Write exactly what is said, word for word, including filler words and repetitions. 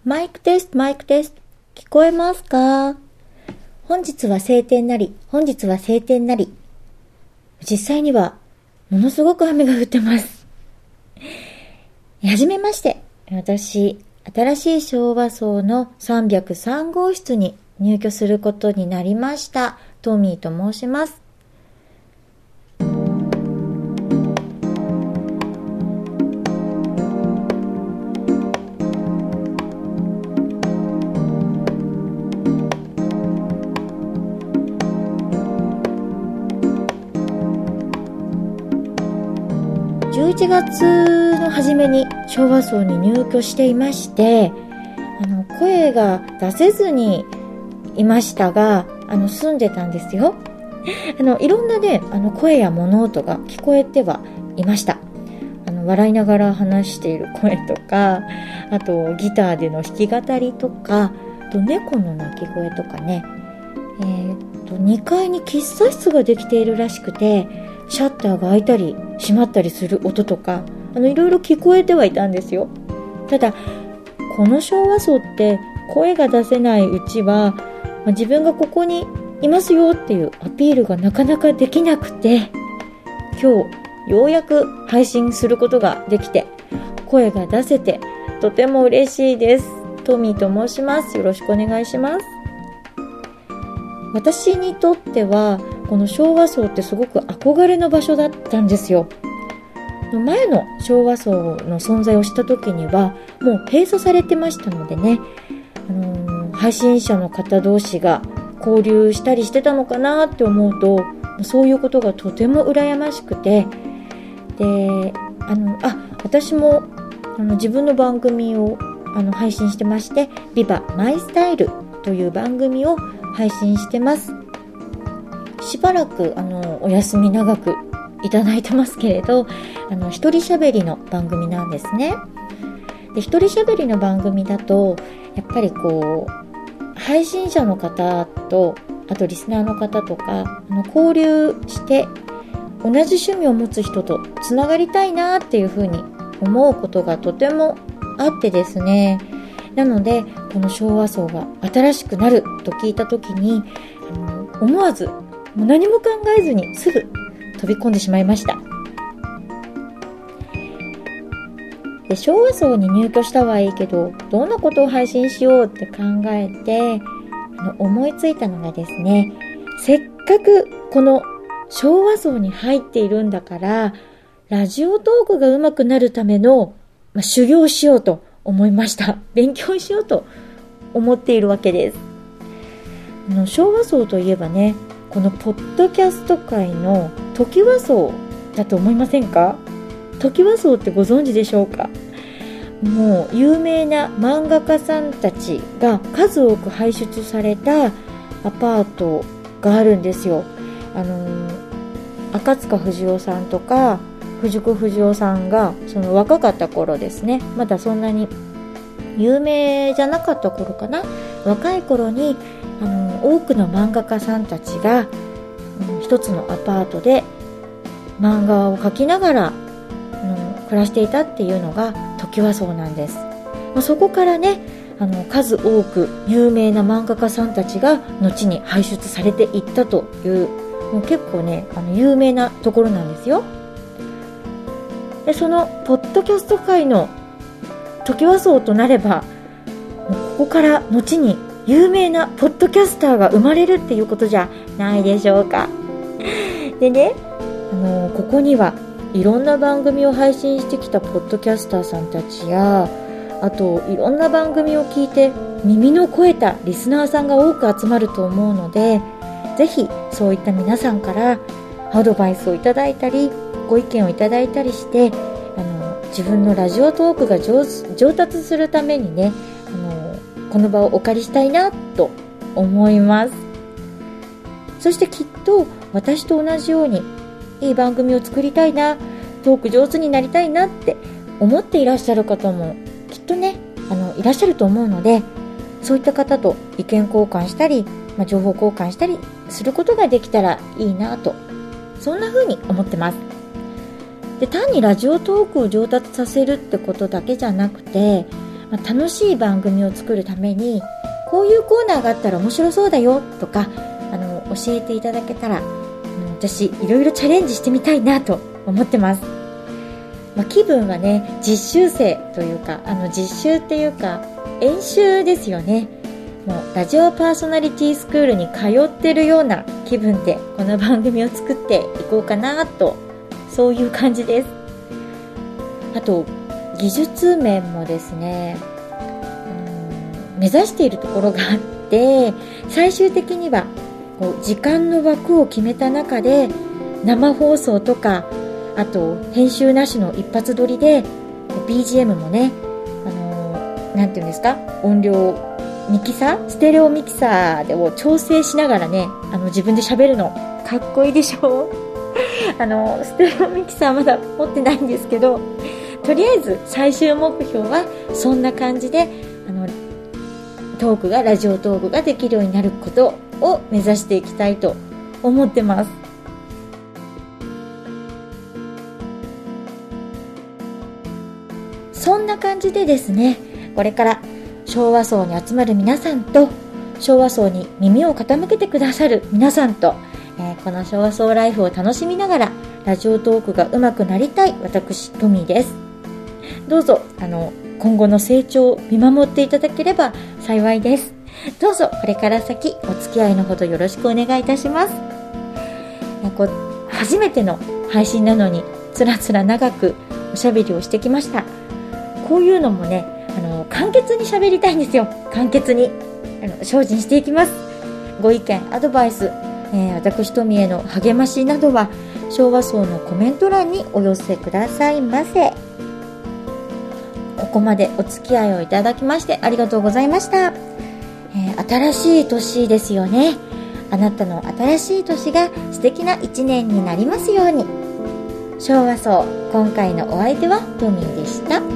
マイクテスト、マイクテスト。聞こえますか？本日は晴天なり、本日は晴天なり。実際には、ものすごく雨が降ってます。はじめまして。私、新しい昭和層のさんびゃくさん号室に入居することになりました。トミーと申します。じゅういちがつの初めに昭和層に入居していまして、あの声が出せずにいましたが、あの住んでたんですよ。あのいろんなね、あの声や物音が聞こえてはいました。あの笑いながら話している声とか、あとギターでの弾き語りとか、あと猫の鳴き声とかね、えー、とにかいに喫茶室ができているらしくて、シャッターが開いたり閉まったりする音とか、あのいろいろ聞こえてはいたんですよ。ただこの昭和層って声が出せないうちは、まあ、自分がここにいますよっていうアピールがなかなかできなくて、今日ようやく配信することができて、声が出せてとても嬉しいです。トミーと申します。よろしくお願いします。私にとってはこの昭和層ってすごく憧れの場所だったんですよ。前の昭和層の存在をした時にはもう閉鎖されてましたのでね、あのー、配信者の方同士が交流したりしてたのかなって思うと、そういうことがとても羨ましくて、で、あのあ私もあの自分の番組をあの配信してまして、ビバマイスタイルという番組を配信してます。しばらくあのお休み長くいただいてますけれど、あの一人喋りの番組なんですね。で、一人喋りの番組だとやっぱりこう配信者の方と、あとリスナーの方とか、あの交流して同じ趣味を持つ人とつながりたいなっていうふうに思うことがとてもあってですね。なのでこの昭和層が新しくなると聞いた時に、あの思わずもう何も考えずにすぐ飛び込んでしまいました。で、昭和層に入居したはいいけど、どんなことを配信しようって考えて、あの思いついたのがですね、せっかくこの昭和層に入っているんだから、ラジオトークが上手くなるための、まあ、修行をしようと思いました。勉強しようと思っているわけです。あの昭和層といえばね、このポッドキャスト界のトキワ層だと思いませんか？トキワ層ってご存知でしょうか？もう有名な漫画家さんたちが数多く輩出されたアパートがあるんですよ。あの赤塚不二夫さんとか藤子不二雄さんがその若かった頃ですね、まだそんなに有名じゃなかった頃かな、若い頃にあの多くの漫画家さんたちが、うん、一つのアパートで漫画を描きながら、うん、暮らしていたっていうのがトキワ荘なんです。まあ、そこからね、あの数多く有名な漫画家さんたちが後に輩出されていったという、もう結構ね、あの有名なところなんですよ。で、そのポッドキャスト界のトキワ荘となれば、ここから後に有名なポッドキャスターが生まれるっていうことじゃないでしょうか。でね、あのここにはいろんな番組を配信してきたポッドキャスターさんたちや、あといろんな番組を聞いて耳の肥えたリスナーさんが多く集まると思うので、ぜひそういった皆さんからアドバイスをいただいたり、ご意見をいただいたりして、あの自分のラジオトークが 上, 上達するためにね、あのこの場をお借りしたいなと思います。そしてきっと私と同じようにいい番組を作りたいな、トーク上手になりたいなって思っていらっしゃる方もきっとね、あのいらっしゃると思うので、そういった方と意見交換したり、まあ、情報交換したりすることができたらいいなと、そんな風に思ってます。で、単にラジオトークを上達させるってことだけじゃなくて、 まあ、楽しい番組を作るためにこういうコーナーがあったら面白そうだよとかあの教えていただけたら、あの私いろいろチャレンジしてみたいなと思ってます。まあ、気分はね実習生というかあの実習っていうか演習ですよね。もうラジオパーソナリティスクールに通ってるような気分でこの番組を作っていこうかなと、そういう感じです。あと技術面もですね、うん、目指しているところがあって、最終的にはこう時間の枠を決めた中で生放送とか、あと編集なしの一発撮りで ビージーエム もね、あのー、なんていうんですか、音量ミキサーステレオミキサーでを調整しながらね、あの自分で喋るのかっこいいでしょあのステレオミキサーまだ持ってないんですけど、とりあえず最終目標はそんな感じであのトークがラジオトークができるようになることを目指していきたいと思ってます。そんな感じでですね、これから昭和層に集まる皆さんと昭和層に耳を傾けてくださる皆さんと、えー、この昭和層ライフを楽しみながらラジオトークが上手くなりたい私トミーです。どうぞあの今後の成長を見守っていただければ幸いです。どうぞこれから先お付き合いのほどよろしくお願いいたします。こう初めての配信なのにつらつら長くおしゃべりをしてきました。こういうのもね、あの簡潔に喋りたいんですよ。簡潔にあの精進していきます。ご意見アドバイス、えー、私トミーへの励ましなどは昭和層のコメント欄にお寄せくださいませ。ここまでお付き合いをいただきましてありがとうございました。えー、新しい年ですよね。あなたの新しい年が素敵な一年になりますように。昭和層、今回のお相手はトミーでした。